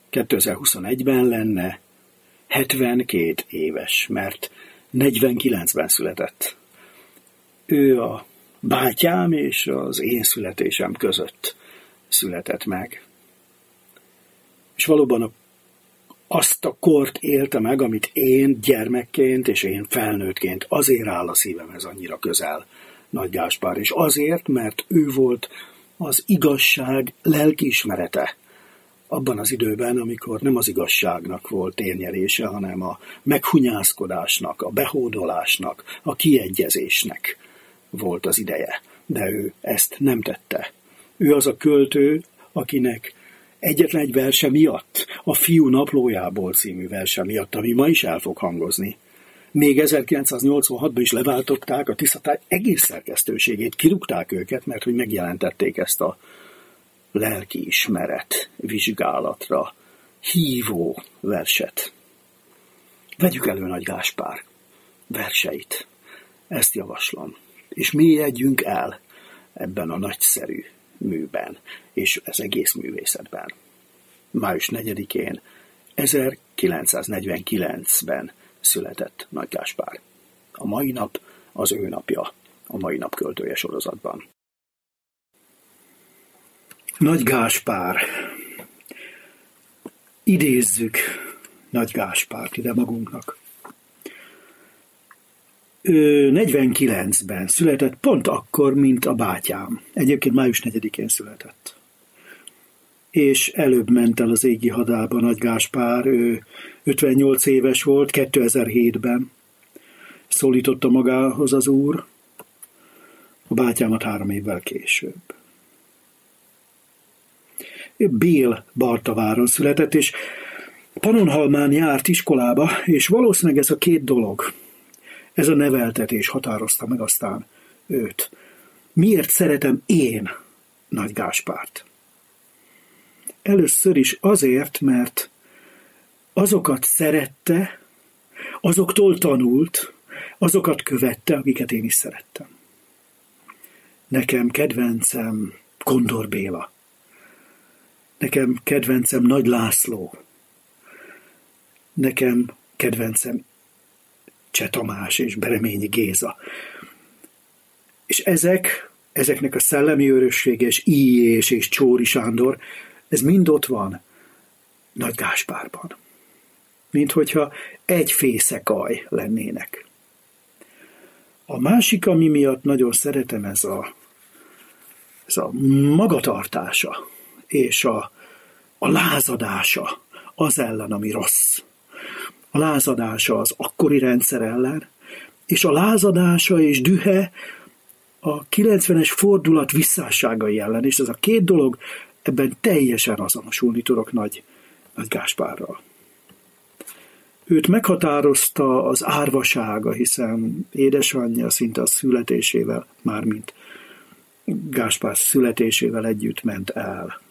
2021-ben lenne 72 éves, mert 49-ben született. Ő a bátyám és az én születésem között született meg. És valóban azt a kort élte meg, amit én gyermekként és én felnőttként, azért áll a szívemhez annyira közel Nagy Gáspár, és azért, mert ő volt az igazság lelkiismerete abban az időben, amikor nem az igazságnak volt térnyerése, hanem a meghunyászkodásnak, a behódolásnak, a kiegyezésnek volt az ideje. De ő ezt nem tette. Ő az a költő, akinek egyetlen egy verse miatt, a Fiú naplójából című verse miatt, ami ma is el fog hangozni, még 1986-ban is leváltották a Tiszatáj egész szerkesztőségét, kirúgták őket, mert hogy megjelentették ezt a lelkiismeret vizsgálatra hívó verset. Vegyük elő Nagy Gáspár verseit. Ezt javaslom. És mélyedjünk el ebben a nagyszerű műben, és az egész művészetben. Május 4-én 1949-ben született Nagy Gáspár. A mai nap az ő napja, a mai nap költője sorozatban. Nagy Gáspár. Idézzük Nagy Gáspárt ide magunknak. Ő 49-ben született, pont akkor, mint a bátyám. Egyébként május 4-én született. És előbb ment el az égi hadába Nagy Gáspár, ő 58 éves volt, 2007-ben szólította magához az Úr, a bátyámat 3 évvel később. Bél-Bartaváron született, és Pannonhalmán járt iskolába, és valószínűleg ez a 2 dolog, ez a neveltetés határozta meg aztán őt. Miért szeretem én Nagy Gáspárt? Először is azért, mert azokat szerette, azoktól tanult, azokat követte, akiket én is szerettem. Nekem kedvencem Kondor Béla. Nekem kedvencem Nagy László. Nekem kedvencem Cseh Tamás és Bereményi Géza. És ezeknek a szellemi öröksége, és Illyés és Csóri Sándor, ez mind ott van Nagy Gáspárban. Mint hogyha egy fészekaj lennének. A másik, ami miatt nagyon szeretem, ez a magatartása, és a lázadása az ellen, ami rossz. A lázadása az akkori rendszer ellen, és a lázadása és dühe a 90-es fordulat visszásságai ellen, és ez a 2 dolog, ebben teljesen azonosulni tudok Nagy Gáspárral. Őt meghatározta az árvasága, hiszen édesanyja szinte a születésével, mármint Gáspár születésével együtt ment el.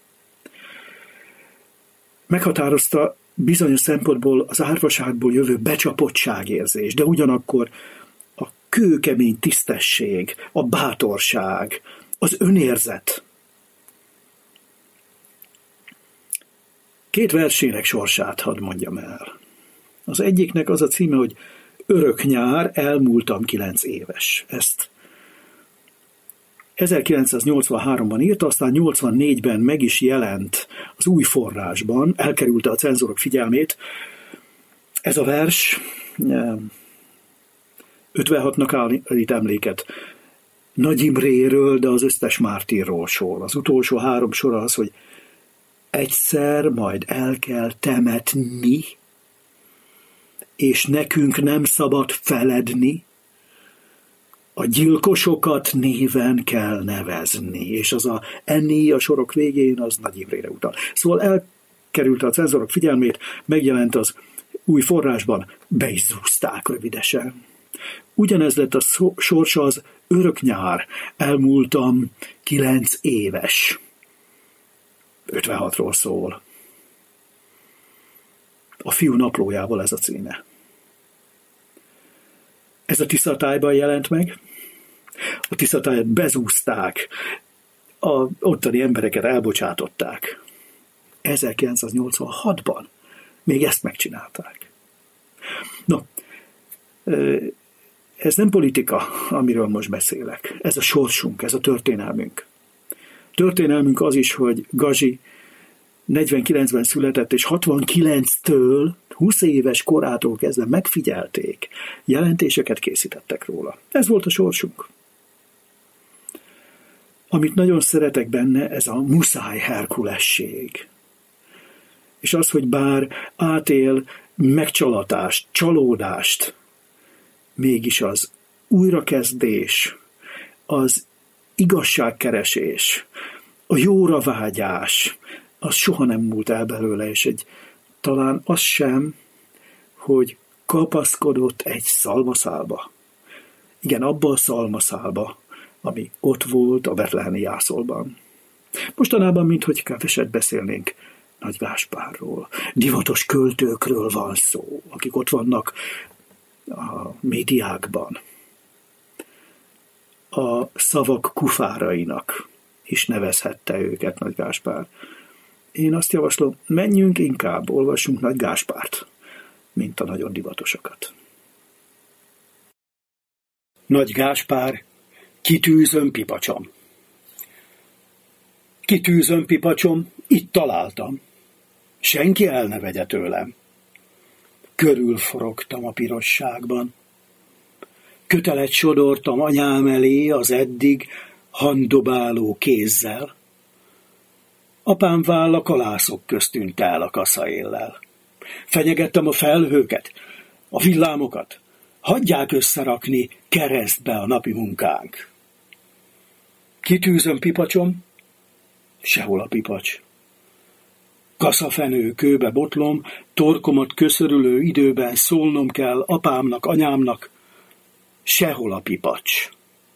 Meghatározta bizonyos szempontból az árvaságból jövő becsapottságérzés, de ugyanakkor a kőkemény tisztesség, a bátorság, az önérzet. 2 versének sorsát hadd mondjam el. Az egyiknek az a címe, hogy Örök nyár, elmúltam 9 éves. Ezt 1983-ban írta, aztán 84-ben meg is jelent az Új Forrásban, elkerülte a cenzorok figyelmét. Ez a vers 56-nak állít emléket Nagy Imréről, de az összes mártírról szól. Az utolsó 3 sor az, hogy egyszer majd el kell temetni, és nekünk nem szabad feledni, a gyilkosokat néven kell nevezni, és az a enni a sorok végén az Nagy Imrére utal. Szóval elkerült a cenzorok figyelmét, megjelent az Új Forrásban, be is zúzták rövidesen. Ugyanez lett a sorsa az Örök nyár, elmúltam 9 éves. 56-ról szól. A Fiú naplójával ez a címe. Ez a Tiszatájban jelent meg. A Tiszatájat bezúzták, a ottani embereket elbocsátották. 1986-ban még ezt megcsinálták. No, ez nem politika, amiről most beszélek. Ez a sorsunk, ez a történelmünk. Történelmünk az is, hogy Gazi 49-ben született, és 69-től, 20 éves korától kezdve megfigyelték, jelentéseket készítettek róla. Ez volt a sorsunk. Amit nagyon szeretek benne, ez a muszáj herkulesség. És az, hogy bár átél megcsalatást, csalódást, mégis az újrakezdés, az igazságkeresés, a jóra vágyás, az soha nem múlt el belőle, és talán az sem, hogy kapaszkodott egy szalmaszálba. Igen, abba a szalmaszálba, ami ott volt a betlehemi jászolban. Mostanában, minthogy keveset beszélnénk Nagy Gáspárról, divatos költőkről van szó, akik ott vannak a médiákban. A szavak kufárainak is nevezhette őket Nagy Gáspár. Én azt javaslom, menjünk inkább, olvassunk Nagy Gáspárt, mint a nagyon divatosokat. Nagy Gáspár, kitűzöm pipacsom. Kitűzöm pipacsom, itt találtam. Senki el ne vegye tőlem. Körülforogtam a pirosságban. Kötelet sodortam anyám elé az eddig handdobáló kézzel. Apám válla kalászok közt tűnt el a kaszaéllel. Fenyegettem a felhőket, a villámokat. Hagyják összerakni keresztbe a napi munkánk. Kitűzöm pipacsom, sehol a pipacs. Kaszafenő kőbe botlom, torkomat köszörülő időben szólnom kell apámnak, anyámnak, sehol a pipacs.